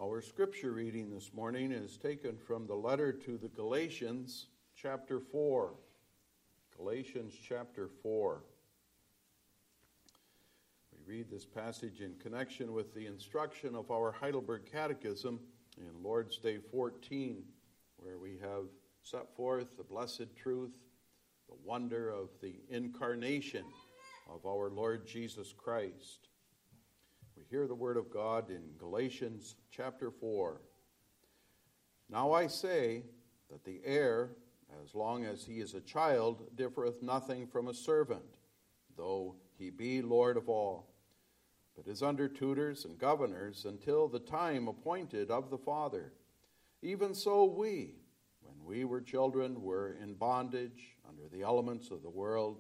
Our scripture reading this morning is taken from the letter to the Galatians, chapter 4. Galatians chapter 4. We read this passage in connection with the instruction of our Heidelberg Catechism in Lord's Day 14, where we have set forth the blessed truth, the wonder of the incarnation of our Lord Jesus Christ. We hear the word of God in Galatians chapter 4. Now I say that the heir, as long as he is a child, differeth nothing from a servant, though he be Lord of all, but is under tutors and governors until the time appointed of the Father. Even so we, when we were children, were in bondage under the elements of the world.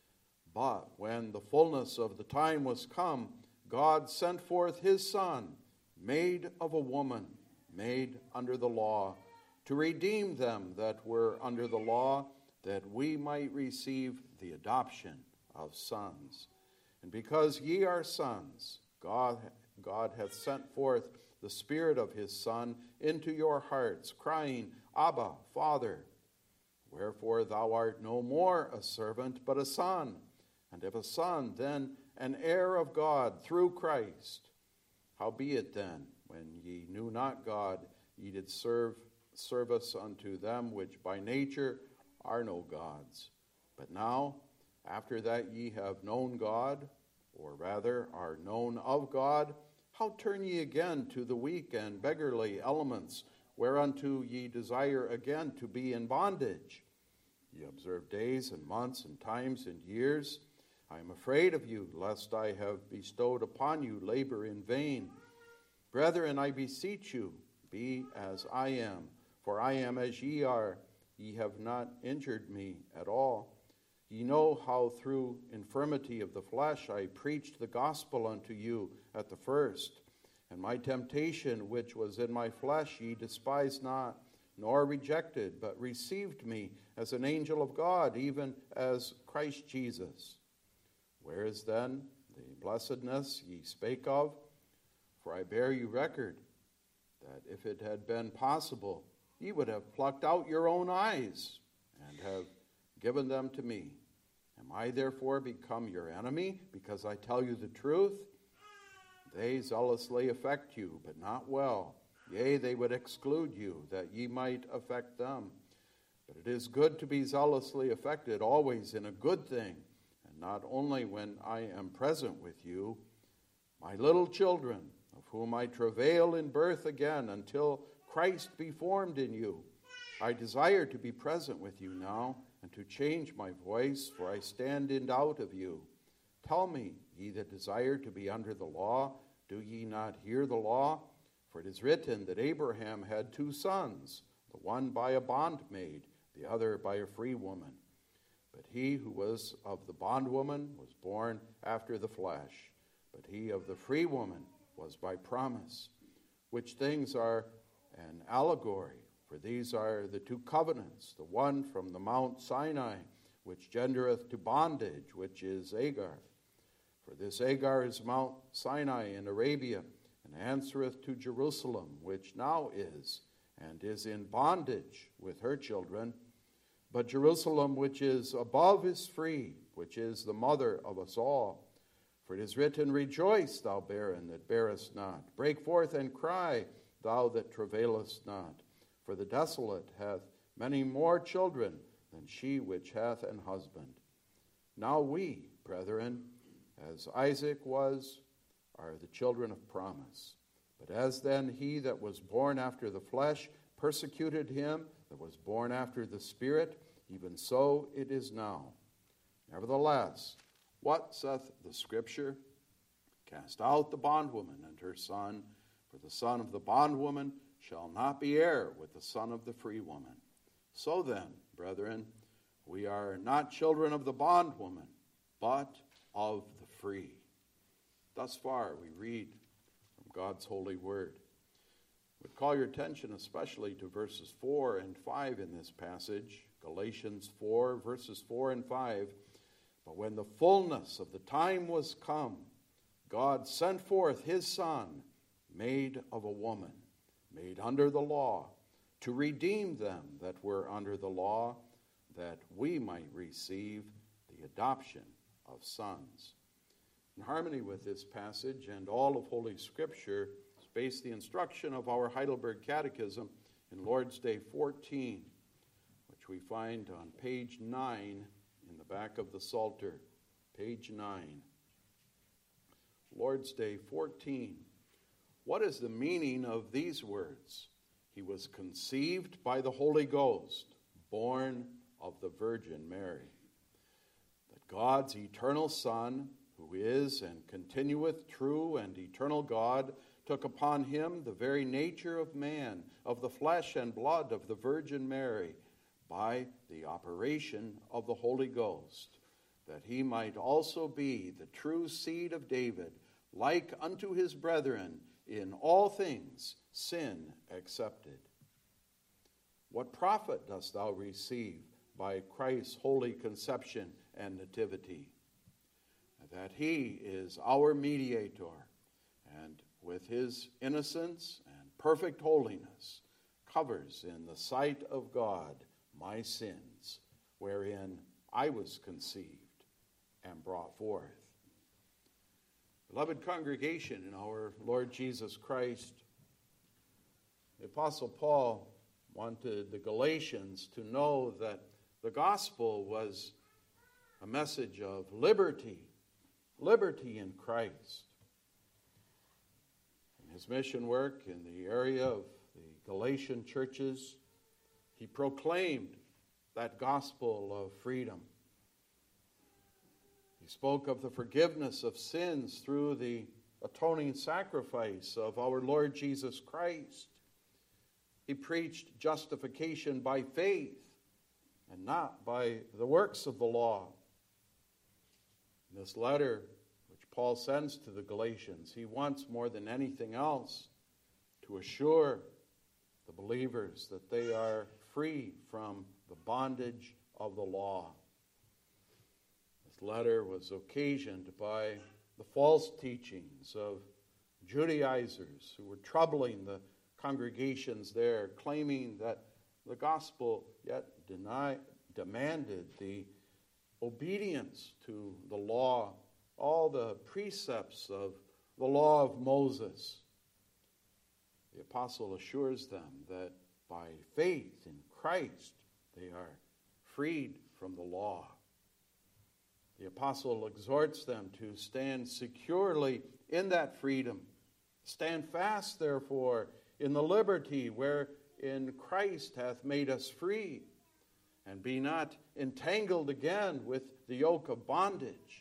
But when the fullness of the time was come, God sent forth his Son, made of a woman, made under the law, to redeem them that were under the law, that we might receive the adoption of sons. And because ye are sons, God hath sent forth the Spirit of his Son into your hearts, crying, Abba, Father. Wherefore thou art no more a servant, but a son, and if a son, then an heir of God through Christ. Howbeit then, when ye knew not God, ye did serve service unto them which by nature are no gods. But now, after that ye have known God, or rather are known of God, how turn ye again to the weak and beggarly elements, whereunto ye desire again to be in bondage? Ye observe days and months and times and years. I am afraid of you, lest I have bestowed upon you labor in vain. Brethren, I beseech you, be as I am, for I am as ye are. Ye have not injured me at all. Ye know how through infirmity of the flesh I preached the gospel unto you at the first. And my temptation which was in my flesh ye despised not, nor rejected, but received me as an angel of God, even as Christ Jesus. Where is then the blessedness ye spake of? For I bear you record that if it had been possible, ye would have plucked out your own eyes and have given them to me. Am I therefore become your enemy because I tell you the truth? They zealously affect you, but not well. Yea, they would exclude you, that ye might affect them. But it is good to be zealously affected always in a good thing, not only when I am present with you. My little children, of whom I travail in birth again until Christ be formed in you, I desire to be present with you now and to change my voice, for I stand in doubt of you. Tell me, ye that desire to be under the law, do ye not hear the law? For it is written that Abraham had 2 sons, the one by a bondmaid, the other by a free woman. But he who was of the bondwoman was born after the flesh, but he of the free woman was by promise, which things are an allegory. For these are the 2 covenants, the one from the Mount Sinai, which gendereth to bondage, which is Agar. For this Agar is Mount Sinai in Arabia, and answereth to Jerusalem, which now is, and is in bondage with her children. But Jerusalem, which is above, is free, which is the mother of us all. For it is written, Rejoice, thou barren that bearest not. Break forth and cry, thou that travailest not. For the desolate hath many more children than she which hath an husband. Now we, brethren, as Isaac was, are the children of promise. But as then he that was born after the flesh persecuted him that was born after the Spirit, even so it is now. Nevertheless, what saith the Scripture? Cast out the bondwoman and her son, for the son of the bondwoman shall not be heir with the son of the free woman. So then, brethren, we are not children of the bondwoman, but of the free. Thus far we read from God's holy word. Would call your attention especially to verses 4 and 5 in this passage. Galatians 4, verses 4 and 5. But when the fullness of the time was come, God sent forth his Son, made of a woman, made under the law, to redeem them that were under the law, that we might receive the adoption of sons. In harmony with this passage and all of Holy Scripture is based the instruction of our Heidelberg Catechism in Lord's Day 14, which we find on page 9 in the back of the Psalter. Page 9. Lord's Day 14. What is the meaning of these words? He was conceived by the Holy Ghost, born of the Virgin Mary. That God's eternal Son, who is and continueth true and eternal God, took upon him the very nature of man, of the flesh and blood of the Virgin Mary, by the operation of the Holy Ghost, that he might also be the true seed of David, like unto his brethren, in all things, sin excepted. What profit dost thou receive by Christ's holy conception and nativity? That he is our mediator, and with his innocence and perfect holiness, covers in the sight of God my sins, wherein I was conceived and brought forth. Beloved congregation in our Lord Jesus Christ, the Apostle Paul wanted the Galatians to know that the gospel was a message of liberty in Christ. In his mission work in the area of the Galatian churches, he proclaimed that gospel of freedom. He spoke of the forgiveness of sins through the atoning sacrifice of our Lord Jesus Christ. He preached justification by faith and not by the works of the law. In this letter, which Paul sends to the Galatians, he wants more than anything else to assure the believers that they are free from the bondage of the law. This letter was occasioned by the false teachings of Judaizers who were troubling the congregations there, claiming that the gospel yet demanded the obedience to the law, all the precepts of the law of Moses. The apostle assures them that by faith in Christ they are freed from the law. The apostle exhorts them to stand securely in that freedom. Stand fast, therefore, in the liberty wherein Christ hath made us free, and be not entangled again with the yoke of bondage.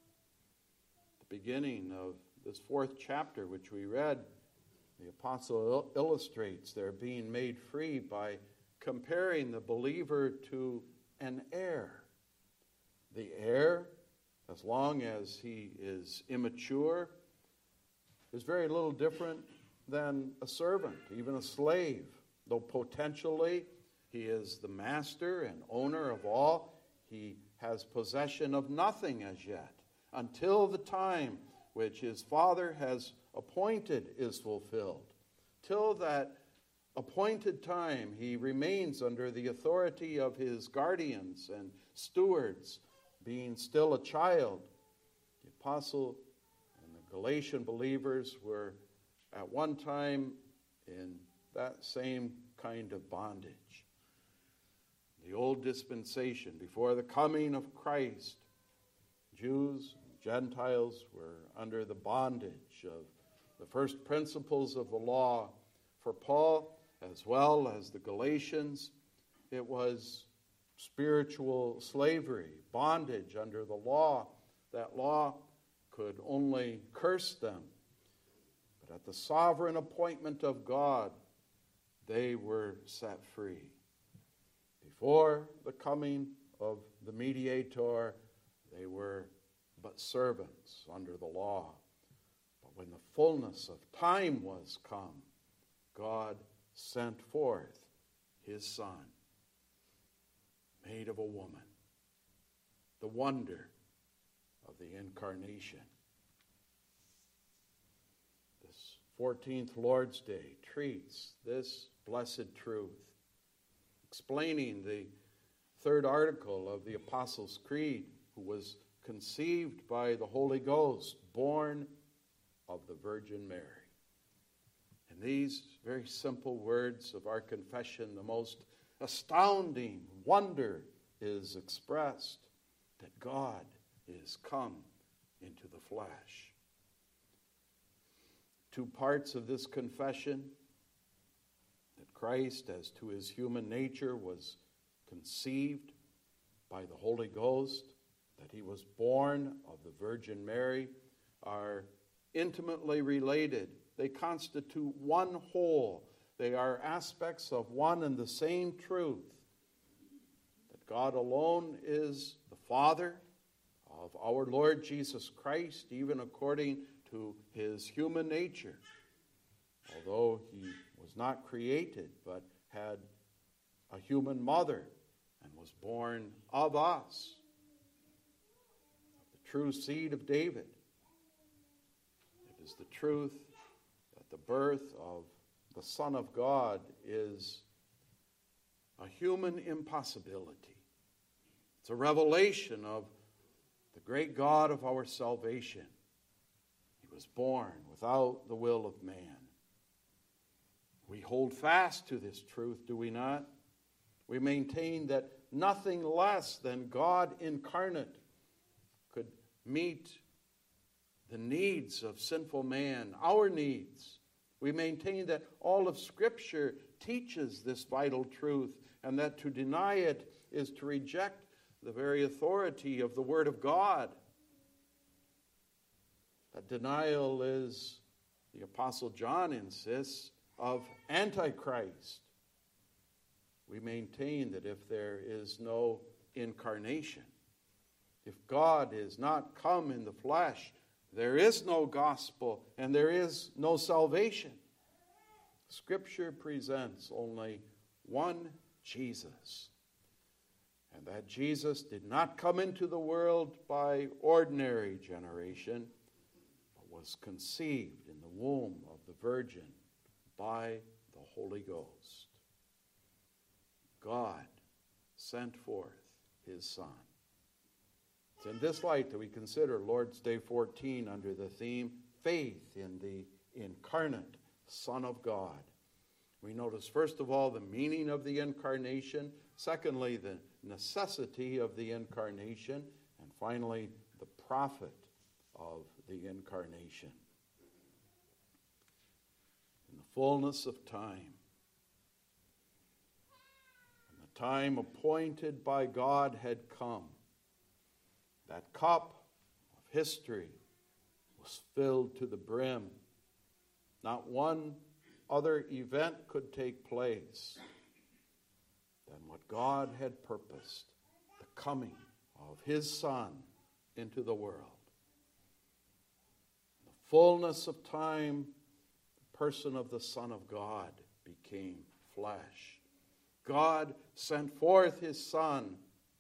The beginning of this 4th chapter, which we read, the apostle illustrates their being made free by comparing the believer to an heir. The heir, as long as he is immature, is very little different than a servant, even a slave. Though potentially he is the master and owner of all, he has possession of nothing as yet, until the time which his father has appointed is fulfilled. Till that appointed time, he remains under the authority of his guardians and stewards, being still a child. The apostle and the Galatian believers were at one time in that same kind of bondage. The old dispensation, before the coming of Christ, Jews and Gentiles were under the bondage of the first principles of the law. For Paul, as well as the Galatians, it was spiritual slavery, bondage under the law. That law could only curse them. But at the sovereign appointment of God, they were set free. Before the coming of the mediator, they were but servants under the law. But when the fullness of time was come, God sent forth his Son, made of a woman, the wonder of the incarnation. This 14th Lord's Day treats this blessed truth, explaining the third article of the Apostles' Creed, who was conceived by the Holy Ghost, born of the Virgin Mary. In these very simple words of our confession, the most astounding wonder is expressed that God is come into the flesh. Two parts of this confession: that Christ, as to his human nature, was conceived by the Holy Ghost, that he was born of the Virgin Mary, are intimately related. They constitute one whole. They are aspects of one and the same truth, that God alone is the Father of our Lord Jesus Christ, even according to his human nature, although he was not created but had a human mother and was born of us, of the true seed of David. It is the truth that the birth of the Son of God is a human impossibility. It's a revelation of the great God of our salvation. He was born without the will of man. We hold fast to this truth, do we not? We maintain that nothing less than God incarnate could meet the needs of sinful man, our needs. We maintain that all of Scripture teaches this vital truth, and that to deny it is to reject the very authority of the Word of God. That denial is, the Apostle John insists, of Antichrist. We maintain that if there is no incarnation, if God is not come in the flesh, there is no gospel and there is no salvation. Scripture presents only one Jesus. And that Jesus did not come into the world by ordinary generation, but was conceived in the womb of the Virgin by the Holy Ghost. God sent forth his Son. It's in this light that we consider Lord's Day 14 under the theme, Faith in the Incarnate Son of God. We notice, first of all, the meaning of the incarnation. Secondly, the necessity of the incarnation. And finally, the profit of the incarnation. In the fullness of time, when the time appointed by God had come, that cup of history was filled to the brim. Not one other event could take place than what God had purposed, the coming of his Son into the world. In the fullness of time, the person of the Son of God became flesh. God sent forth his Son.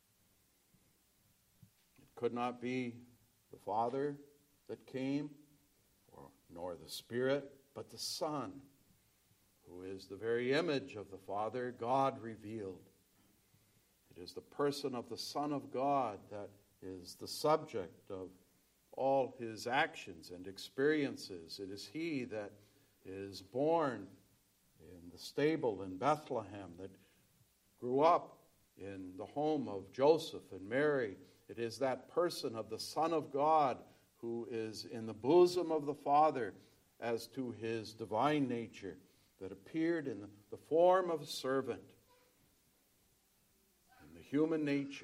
It could not be the Father that came, nor the Spirit, but the Son, who is the very image of the Father, God revealed. It is the person of the Son of God that is the subject of all his actions and experiences. It is he that is born in the stable in Bethlehem, that grew up in the home of Joseph and Mary. It is that person of the Son of God who is in the bosom of the Father as to his divine nature, that appeared in the form of a servant. In the human nature,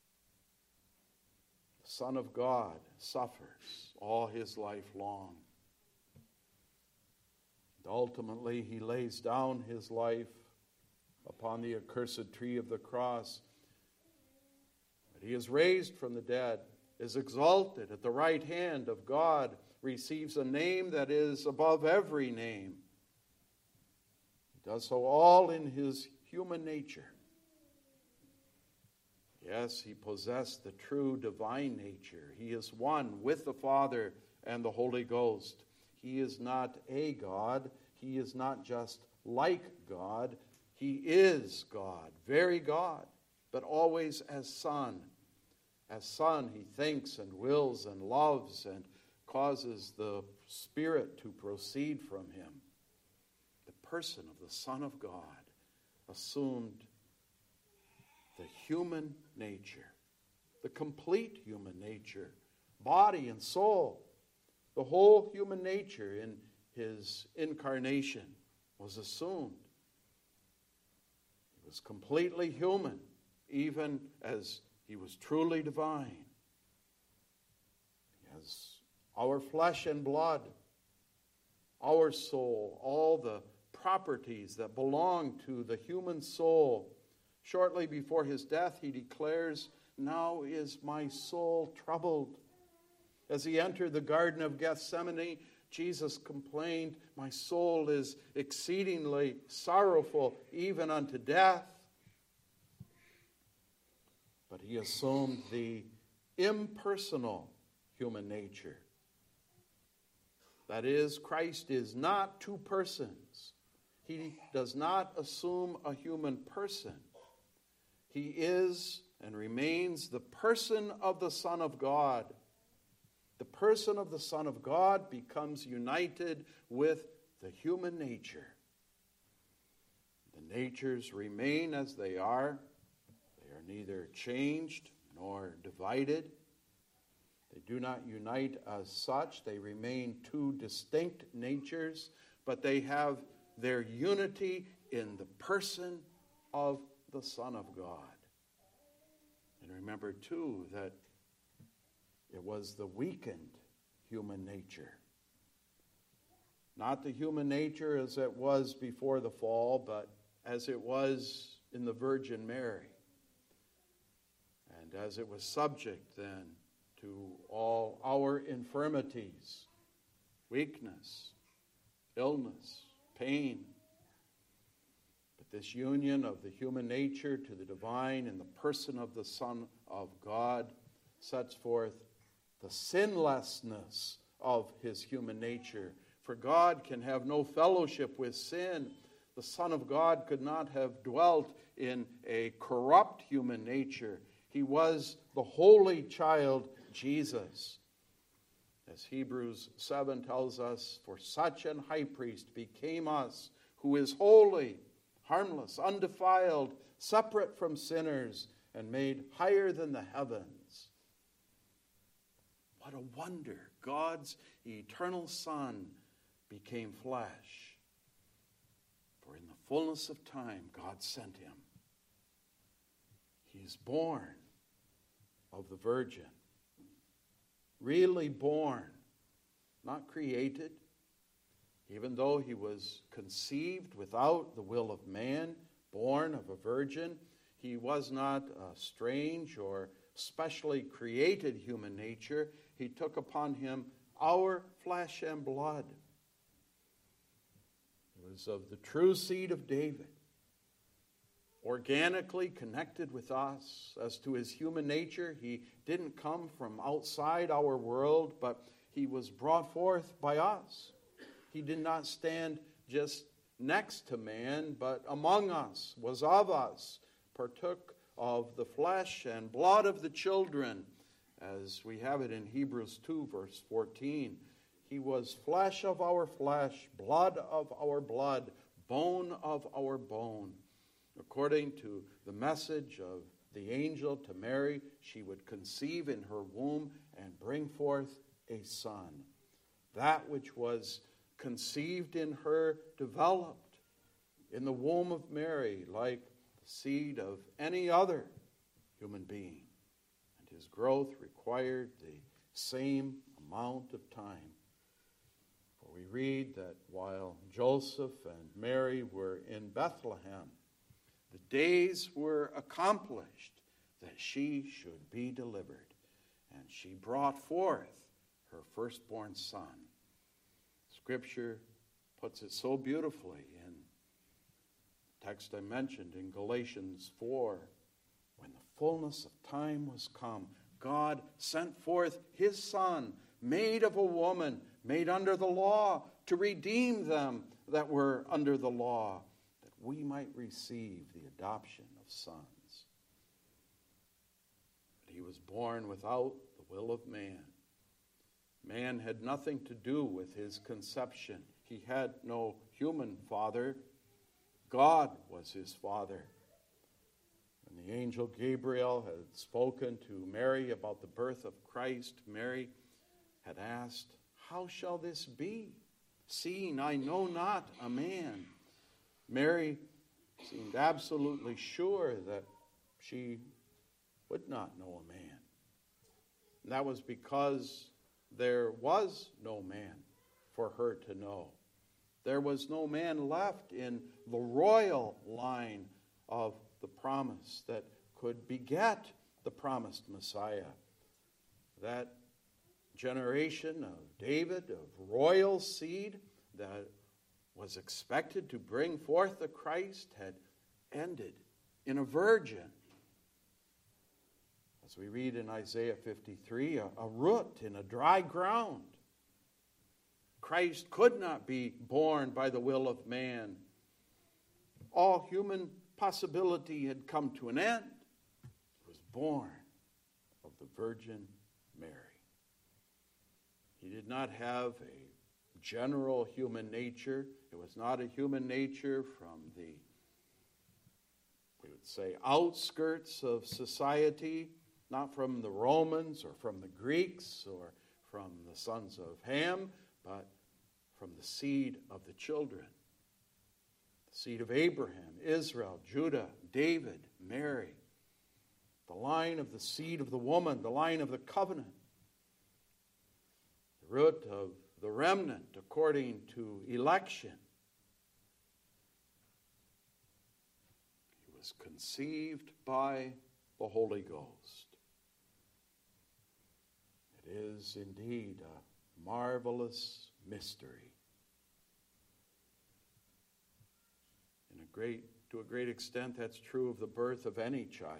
the Son of God suffers all his life long. And ultimately, he lays down his life upon the accursed tree of the cross. But he is raised from the dead, is exalted at the right hand of God, receives a name that is above every name. He does so all in his human nature. Yes, he possessed the true divine nature. He is one with the Father and the Holy Ghost. He is not a God. He is not just like God. He is God, very God, but always as Son. As Son, he thinks and wills and loves and causes the Spirit to proceed from him. The person of the Son of God assumed the human nature, the complete human nature, body and soul. The whole human nature in his incarnation was assumed. He was completely human, even as he was truly divine. As our flesh and blood, our soul, all the properties that belong to the human soul. Shortly before his death, he declares, "Now is my soul troubled." As he entered the Garden of Gethsemane, Jesus complained, "My soul is exceedingly sorrowful, even unto death." But he assumed the impersonal human nature. That is, Christ is not two persons. He does not assume a human person. He is and remains the person of the Son of God. The person of the Son of God becomes united with the human nature. The natures remain as they are. They are neither changed nor divided. They do not unite as such. They remain two distinct natures, but they have their unity in the person of the Son of God. And remember, too, that it was the weakened human nature. Not the human nature as it was before the fall, but as it was in the Virgin Mary. And as it was subject then to all our infirmities, weakness, illness, pain. But this union of the human nature to the divine in the person of the Son of God sets forth the sinlessness of his human nature. For God can have no fellowship with sin. The Son of God could not have dwelt in a corrupt human nature. He was the holy child, Jesus. As Hebrews 7 tells us, "For such an high priest became us, who is holy, harmless, undefiled, separate from sinners, and made higher than the heavens." What a wonder. God's eternal Son became flesh. For in the fullness of time, God sent him. He is born of the Virgin. Really born, not created. Even though he was conceived without the will of man, born of a virgin, he was not a strange or specially created human nature. He took upon him our flesh and blood. He was of the true seed of David, organically connected with us. As to his human nature, he didn't come from outside our world, but he was brought forth by us. He did not stand just next to man, but among us, was of us, partook of the flesh and blood of the children, as we have it in Hebrews 2, verse 14. He was flesh of our flesh, blood of our blood, bone of our bone. According to the message of the angel to Mary, she would conceive in her womb and bring forth a son. That which was conceived in her developed in the womb of Mary like the seed of any other human being. And his growth required the same amount of time. For we read that while Joseph and Mary were in Bethlehem, the days were accomplished that she should be delivered. And she brought forth her firstborn son. Scripture puts it so beautifully in the text I mentioned in Galatians 4. When the fullness of time was come, God sent forth his Son, made of a woman, made under the law, to redeem them that were under the law, that we might receive the adoption of sons. But he was born without the will of man. Man had nothing to do with his conception. He had no human father. God was his father. When the angel Gabriel had spoken to Mary about the birth of Christ, Mary had asked, "How shall this be, seeing I know not a man?" Mary seemed absolutely sure that she would not know a man. And that was because there was no man for her to know. There was no man left in the royal line of the promise that could beget the promised Messiah. That generation of David, of royal seed that was expected to bring forth the Christ, had ended in a virgin. As we read in Isaiah 53, a root in a dry ground. Christ could not be born by the will of man. All human possibility had come to an end. He was born of the Virgin Mary. He did not have a general human nature. It was not a human nature from the, we would say, outskirts of society, not from the Romans or from the Greeks or from the sons of Ham, but from the seed of the children. The seed of Abraham, Israel, Judah, David, Mary. The line of the seed of the woman, the line of the covenant. The root of the remnant according to election. He was conceived by the Holy Ghost. It is indeed a marvelous mystery. To a great extent, that's true of the birth of any child.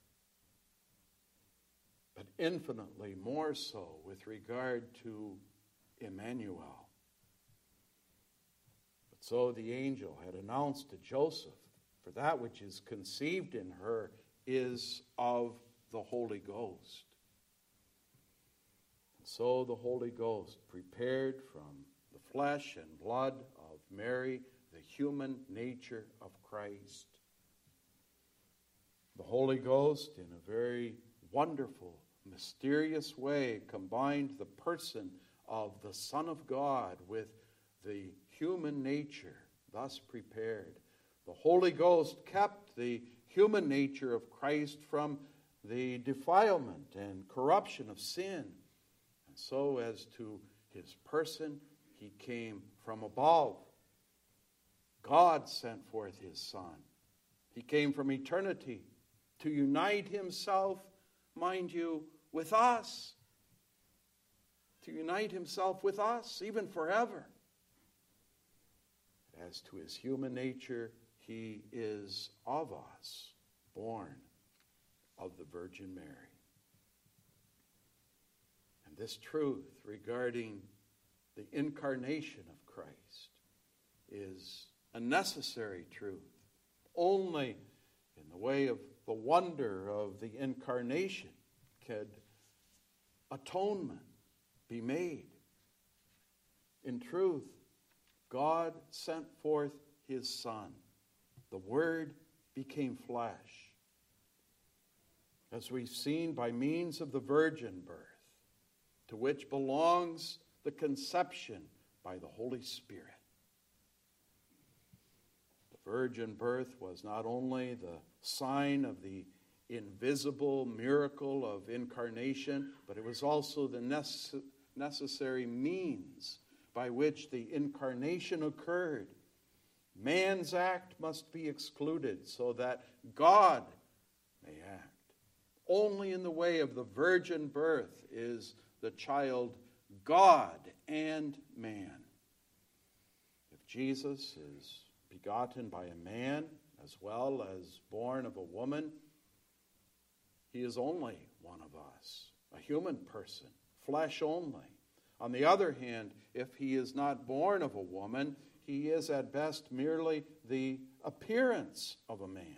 But infinitely more so with regard to Emmanuel. But so the angel had announced to Joseph, for that which is conceived in her is of the Holy Ghost. And so the Holy Ghost prepared from the flesh and blood of Mary the human nature of Christ. The Holy Ghost, in a very wonderful, mysterious way, combined the person of the Son of God with the human nature, thus prepared. The Holy Ghost kept the human nature of Christ from the defilement and corruption of sin. And so as to his person, he came from above. God sent forth his Son. He came from eternity to unite himself, mind you, with us. To unite himself with us, even forever. As to his human nature, he is of us, born of the Virgin Mary. And this truth regarding the incarnation of Christ is a necessary truth. Only in the way of the wonder of the incarnation could atonement be made. In truth, God sent forth his Son. The Word became flesh. As we've seen, by means of the virgin birth, to which belongs the conception by the Holy Spirit. Virgin birth was not only the sign of the invisible miracle of incarnation, but it was also the necessary means by which the incarnation occurred. Man's act must be excluded so that God may act. Only in the way of the virgin birth is the child God and man. If Jesus is begotten by a man as well as born of a woman, he is only one of us, a human person, flesh only, On the other hand, if he is not born of a woman, he is at best merely the appearance of a man.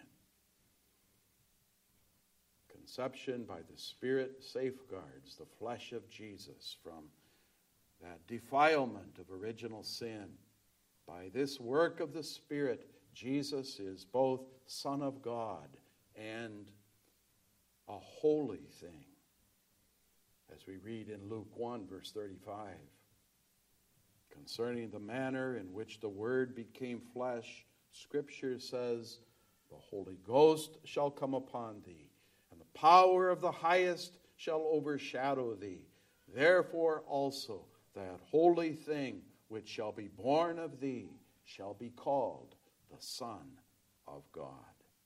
Conception by the Spirit safeguards the flesh of Jesus from that defilement of original sin. By this work of the Spirit, Jesus is both Son of God and a holy thing, as we read in Luke 1, verse 35. Concerning the manner in which the Word became flesh, Scripture says, "The Holy Ghost shall come upon thee, and the power of the Highest shall overshadow thee. Therefore also that holy thing which shall be born of thee shall be called the Son of God."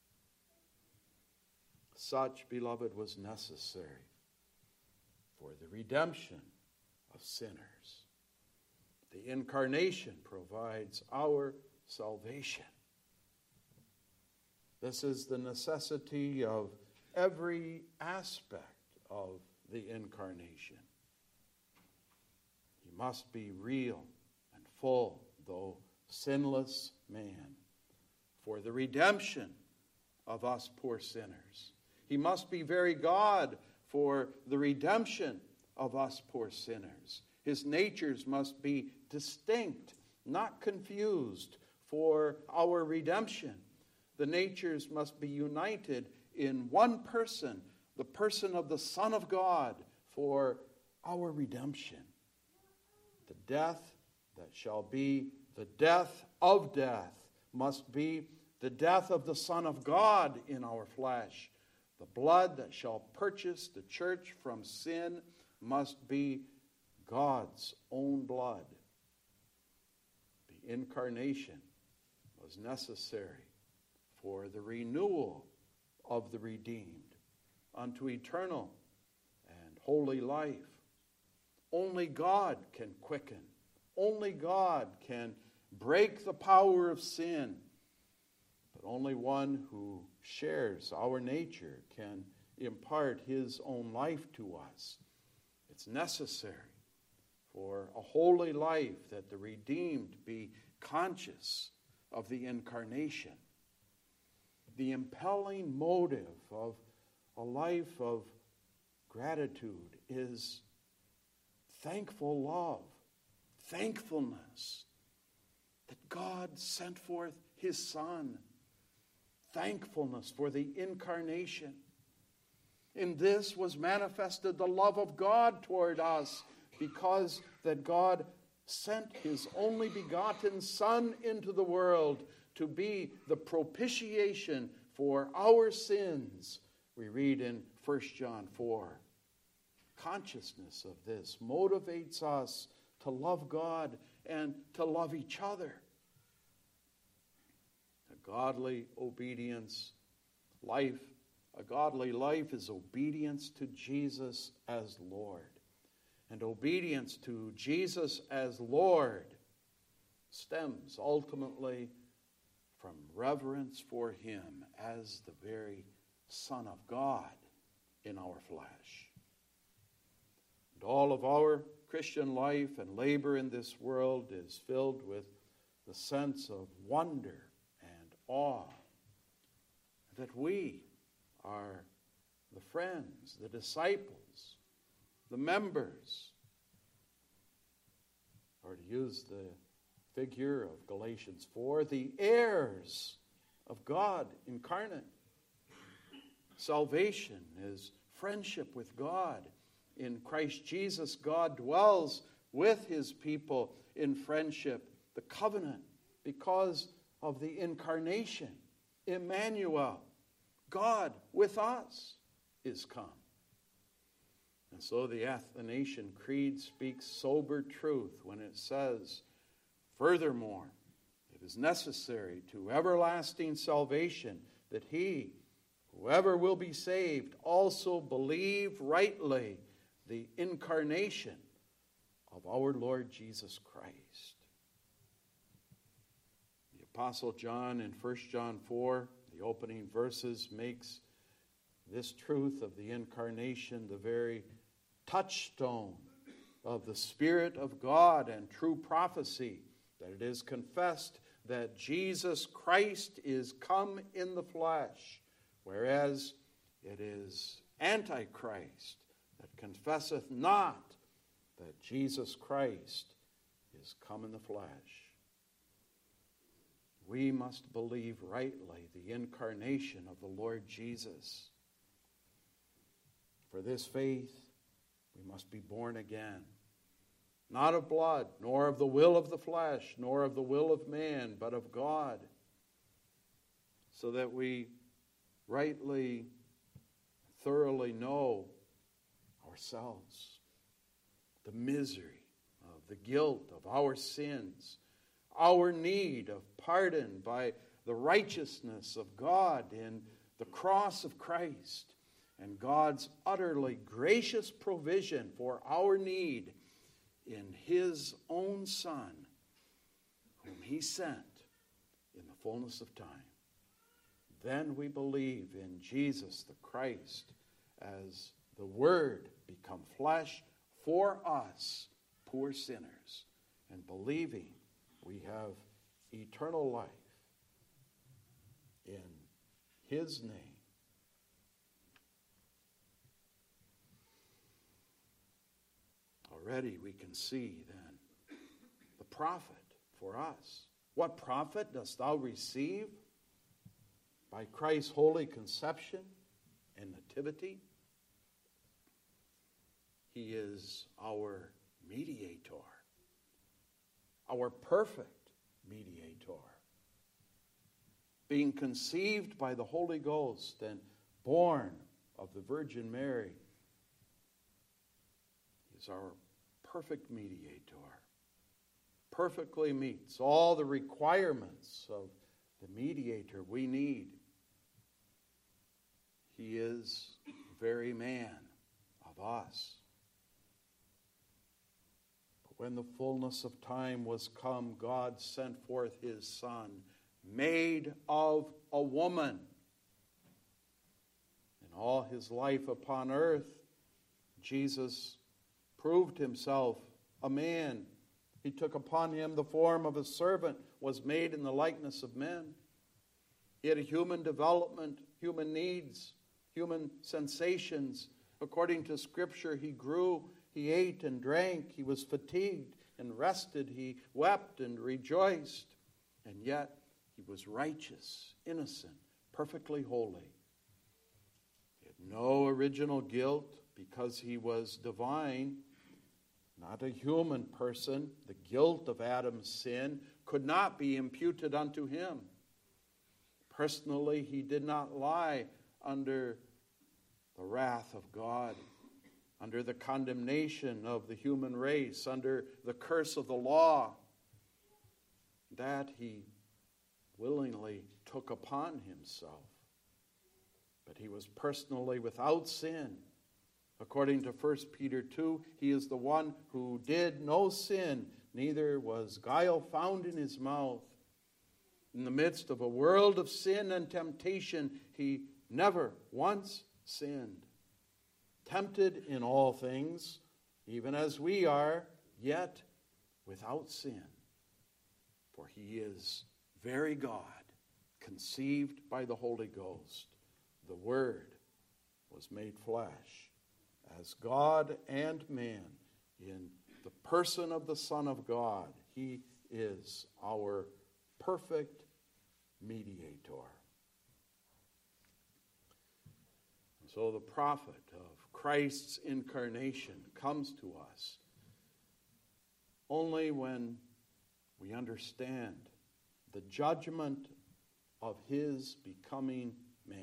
Such, beloved, was necessary for the redemption of sinners. The incarnation provides our salvation. This is the necessity of every aspect of the incarnation. He must be real and full, though sinless man, for the redemption of us poor sinners. He must be very God for the redemption of us poor sinners. His natures must be distinct, not confused, for our redemption. The natures must be united in one person, the person of the Son of God, for our redemption. The death that shall be the death of death must be the death of the Son of God in our flesh. The blood that shall purchase the church from sin must be God's own blood. The incarnation was necessary for the renewal of the redeemed unto eternal and holy life. Only God can quicken. Only God can break the power of sin. But only one who shares our nature can impart his own life to us. It's necessary for a holy life that the redeemed be conscious of the incarnation. The impelling motive of a life of gratitude is thankful love, thankfulness that God sent forth his Son, thankfulness for the incarnation. In this was manifested the love of God toward us, because that God sent his only begotten Son into the world to be the propitiation for our sins. We read in 1 John 4. Consciousness of this motivates us to love God and to love each other. A godly obedience life, a godly life is obedience to Jesus as Lord. And obedience to Jesus as Lord stems ultimately from reverence for him as the very Son of God in our flesh. And all of our Christian life and labor in this world is filled with the sense of wonder and awe that we are the friends, the disciples, the members, or to use the figure of Galatians 4, the heirs of God incarnate. Salvation is friendship with God. In Christ Jesus, God dwells with his people in friendship, the covenant, because of the incarnation. Emmanuel, God with us, is come. And so the Athanasian Creed speaks sober truth when it says, furthermore, it is necessary to everlasting salvation that he, whoever will be saved, also believe rightly the incarnation of our Lord Jesus Christ. The Apostle John in 1 John 4, the opening verses, makes this truth of the incarnation the very touchstone of the Spirit of God and true prophecy, that it is confessed that Jesus Christ is come in the flesh, whereas it is Antichrist that confesseth not that Jesus Christ is come in the flesh. We must believe rightly the incarnation of the Lord Jesus. For this faith, we must be born again, not of blood, nor of the will of the flesh, nor of the will of man, but of God, so that we rightly, thoroughly know ourselves, the misery of the guilt of our sins, our need of pardon by the righteousness of God in the cross of Christ, and God's utterly gracious provision for our need in His own Son, whom He sent in the fullness of time. Then we believe in Jesus the Christ as the Word become flesh for us, poor sinners, and believing we have eternal life in His name. Already we can see then the profit for us. What profit dost thou receive by Christ's holy conception and nativity? He is our mediator, our perfect mediator, being conceived by the Holy Ghost and born of the Virgin Mary. He is our perfect mediator, perfectly meets all the requirements of the mediator we need. He is the very man of us. But when the fullness of time was come, God sent forth His Son, made of a woman. In all His life upon earth, Jesus proved Himself a man. He took upon Him the form of a servant, was made in the likeness of men. He had a human development, human needs, human sensations. According to Scripture, He grew, He ate and drank, He was fatigued and rested, He wept and rejoiced. And yet, He was righteous, innocent, perfectly holy. He had no original guilt because He was divine, not a human person. The guilt of Adam's sin could not be imputed unto Him. Personally, He did not lie under the wrath of God, under the condemnation of the human race, under the curse of the law. That He willingly took upon Himself. But He was personally without sin. According to 1 Peter 2, He is the one who did no sin, neither was guile found in His mouth. In the midst of a world of sin and temptation, He never once sinned. Tempted in all things, even as we are, yet without sin. For He is very God, conceived by the Holy Ghost. The Word was made flesh, as God and man, in the person of the Son of God. He is our perfect mediator. And so the prophet of Christ's incarnation comes to us only when we understand the judgment of His becoming man.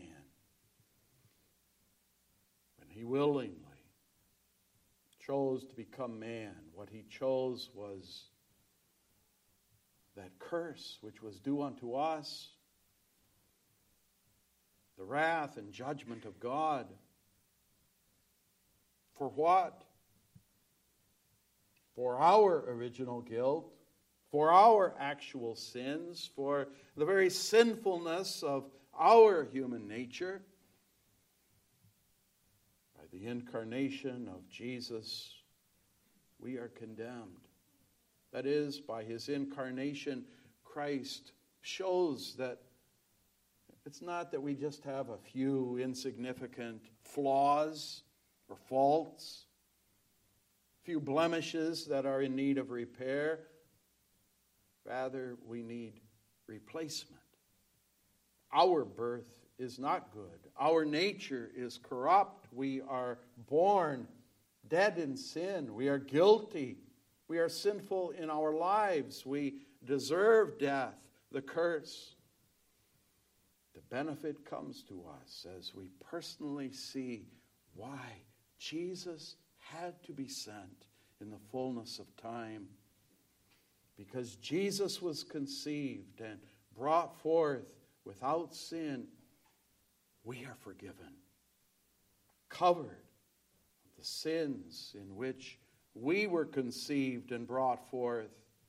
When He willingly chose to become man, what He chose was that curse which was due unto us, the wrath and judgment of God. For what? For our original guilt, for our actual sins, for the very sinfulness of our human nature. By the incarnation of Jesus, we are condemned. That is, by his incarnation, Christ shows that it's not that we just have a few insignificant flaws or faults, few blemishes that are in need of repair. Rather, we need replacement. Our birth is not good. Our nature is corrupt. We are born dead in sin. We are guilty. We are sinful in our lives. We deserve death, the curse. The benefit comes to us as we personally see why Jesus had to be sent in the fullness of time. Because Jesus was conceived and brought forth without sin, we are forgiven, covered of the sins in which we were conceived and brought forth.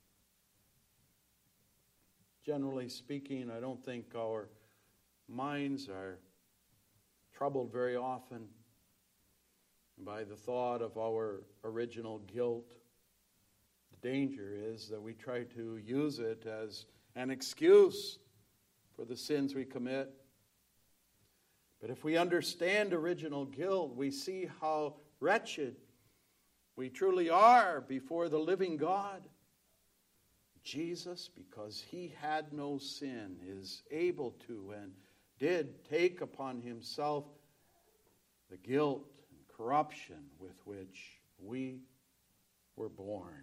Generally speaking, I don't think our minds are troubled very often by the thought of our original guilt. The danger is that we try to use it as an excuse for the sins we commit. But if we understand original guilt, we see how wretched we truly are before the living God. Jesus, because he had no sin, is able to and did take upon himself the guilt and corruption with which we were born.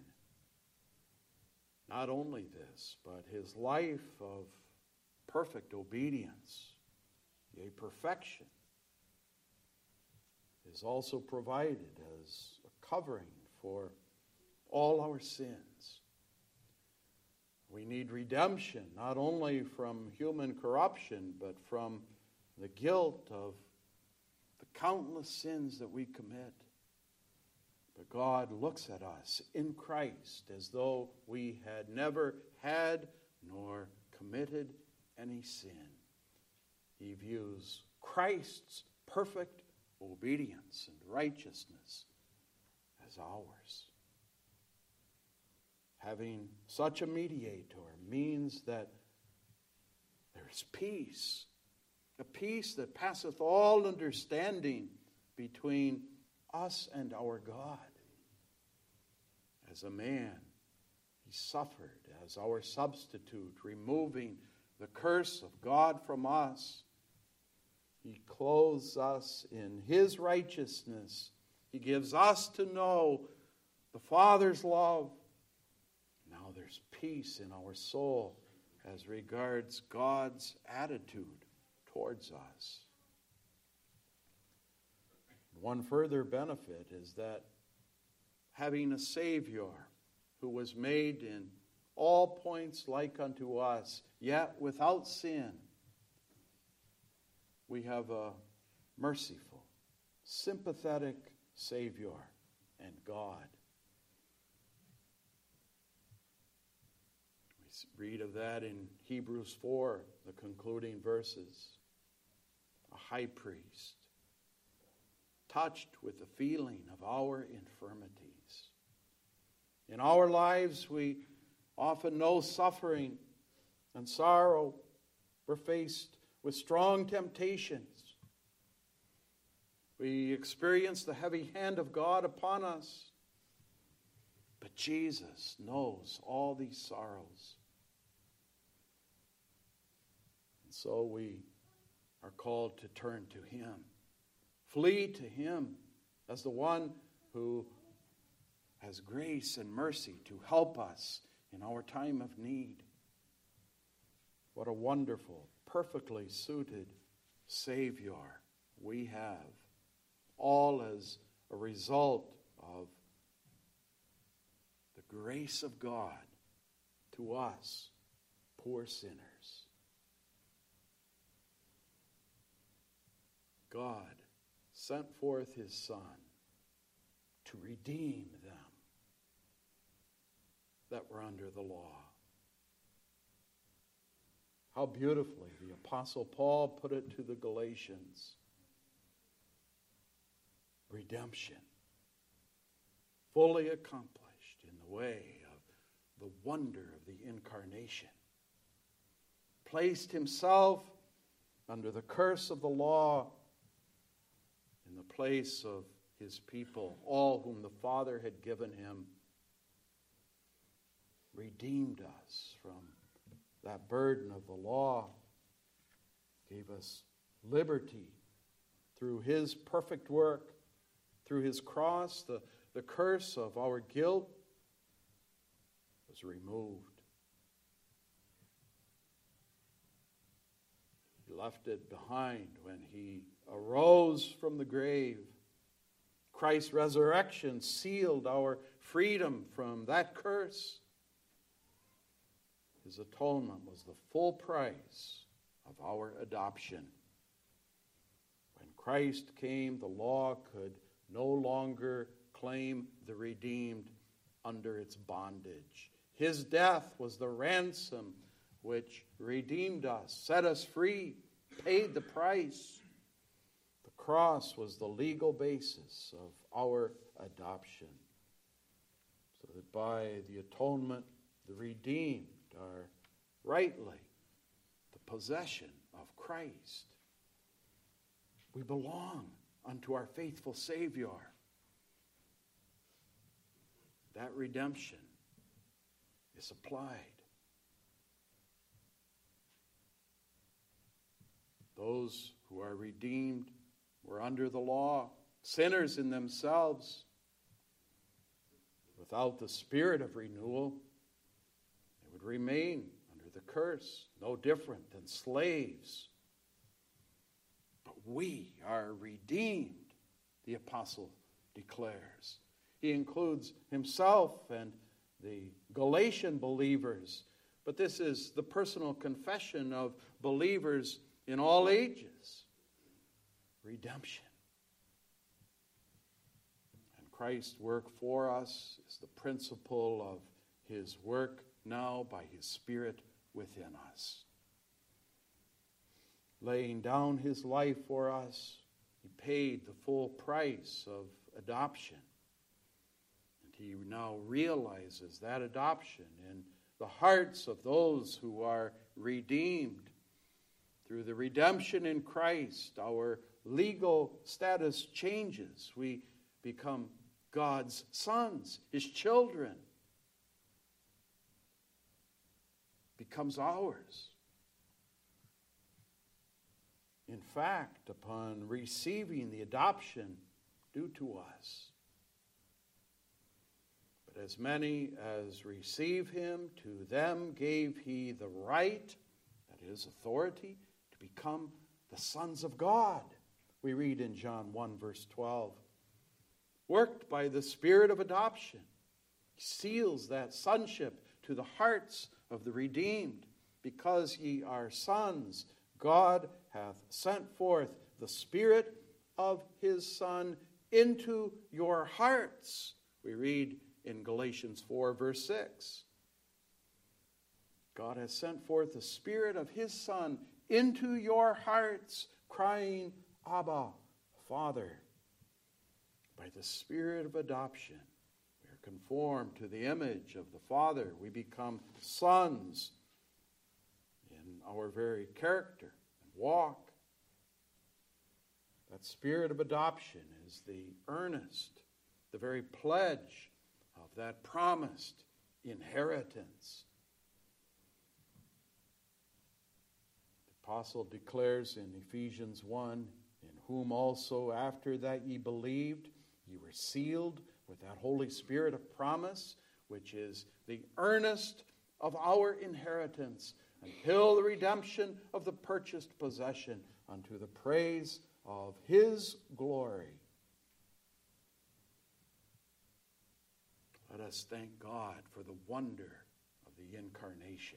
Not only this, but his life of perfect obedience, yea, perfection, is also provided as a covering for all our sins. We need redemption, not only from human corruption, but from the guilt of the countless sins that we commit. But God looks at us in Christ as though we had never had nor committed any sin. He views Christ's perfect obedience and righteousness as ours. Having such a mediator means that there is peace, a peace that passeth all understanding between us and our God. As a man, he suffered as our substitute, removing the curse of God from us. He clothes us in his righteousness. He gives us to know the Father's love. Now there's peace in our soul as regards God's attitude towards us. One further benefit is that having a Savior who was made in all points like unto us, yet without sin, we have a merciful, sympathetic Savior and God. We read of that in Hebrews 4, the concluding verses. A high priest, touched with the feeling of our infirmities. In our lives, we often know suffering and sorrow. We're faced with strong temptations. We experience the heavy hand of God upon us. But Jesus knows all these sorrows. And so we are called to turn to him. Flee to him as the one who has grace and mercy to help us in our time of need. What a wonderful, perfectly suited Savior we have, all as a result of the grace of God to us, poor sinners. God sent forth his Son to redeem them that were under the law. How beautifully the Apostle Paul put it to the Galatians. Redemption, fully accomplished way of the wonder of the incarnation. Placed himself under the curse of the law in the place of his people, all whom the Father had given him, redeemed us from that burden of the law, gave us liberty through his perfect work, through his cross. The curse of our guilt was removed. He left it behind when he arose from the grave. Christ's resurrection sealed our freedom from that curse. His atonement was the full price of our adoption. When Christ came, the law could no longer claim the redeemed under its bondage. His death was the ransom which redeemed us, set us free, paid the price. The cross was the legal basis of our adoption, so that by the atonement, the redeemed are rightly the possession of Christ. We belong unto our faithful Savior. That redemption is applied. Those who are redeemed were under the law, sinners in themselves. Without the spirit of renewal, they would remain under the curse, no different than slaves. But we are redeemed, the apostle declares. He includes himself and the Galatian believers, but this is the personal confession of believers in all ages. Redemption. And Christ's work for us is the principle of his work now by his Spirit within us. Laying down his life for us, he paid the full price of adoption. And he now realizes that adoption in the hearts of those who are redeemed. Through the redemption in Christ, our legal status changes. We become God's sons, his children. Becomes ours. In fact, upon receiving the adoption due to us, but as many as receive him, to them gave he the right, that is, authority, to become the sons of God. We read in John 1, verse 12. Worked by the Spirit of adoption, he seals that sonship to the hearts of the redeemed. Because ye are sons, God hath sent forth the Spirit of his Son into your hearts. We read in Galatians 4, verse 6. God has sent forth the Spirit of his Son into your hearts, crying, Abba, Father. By the Spirit of adoption, we are conformed to the image of the Father. We become sons in our very character and walk. That Spirit of adoption is the earnest, the very pledge of that promised inheritance. The apostle declares in Ephesians 1, in whom also after that ye believed, ye were sealed with that Holy Spirit of promise, which is the earnest of our inheritance, until the redemption of the purchased possession, unto the praise of his glory. Let us thank God for the wonder of the incarnation.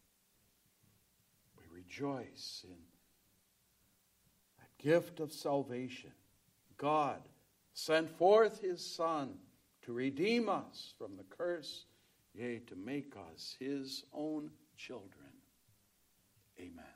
We rejoice in that gift of salvation. God sent forth his Son to redeem us from the curse, yea, to make us his own children. Amen.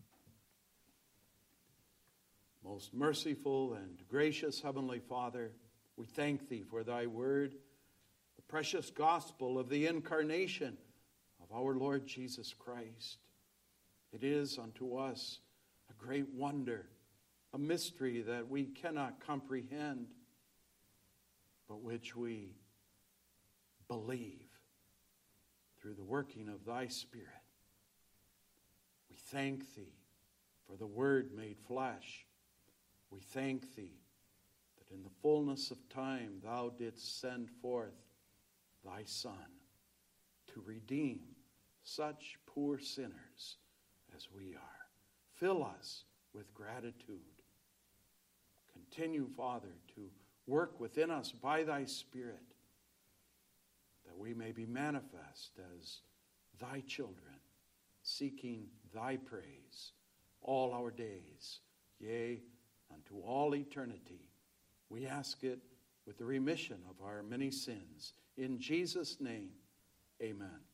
Most merciful and gracious Heavenly Father, we thank thee for thy word, the precious gospel of the incarnation of our Lord Jesus Christ. It is unto us a great wonder, a mystery that we cannot comprehend, but which we believe through the working of thy Spirit. We thank thee for the Word made flesh. We thank thee that in the fullness of time thou didst send forth thy Son to redeem such poor sinners as we are. Fill us with gratitude. Continue, Father, to work within us by thy Spirit, that we may be manifest as thy children, seeking thy praise all our days, yea, unto all eternity. We ask it with the remission of our many sins. In Jesus' name, amen.